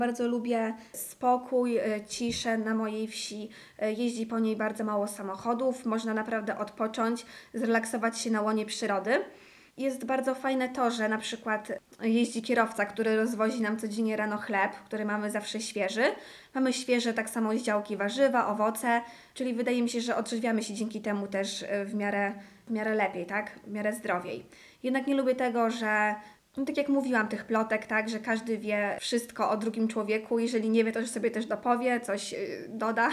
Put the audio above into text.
Bardzo lubię spokój, ciszę na mojej wsi. Jeździ po niej bardzo mało samochodów, można naprawdę odpocząć, zrelaksować się na łonie przyrody. Jest bardzo fajne to, że na przykład jeździ kierowca, który rozwozi nam codziennie rano chleb, który mamy zawsze świeży. Mamy świeże tak samo z działki warzywa, owoce, czyli wydaje mi się, że odżywiamy się dzięki temu też w miarę lepiej, tak? W miarę zdrowiej. Jednak nie lubię tego, że no tak jak mówiłam, tych plotek, tak, że każdy wie wszystko o drugim człowieku. Jeżeli nie wie, to sobie też dopowie, coś doda.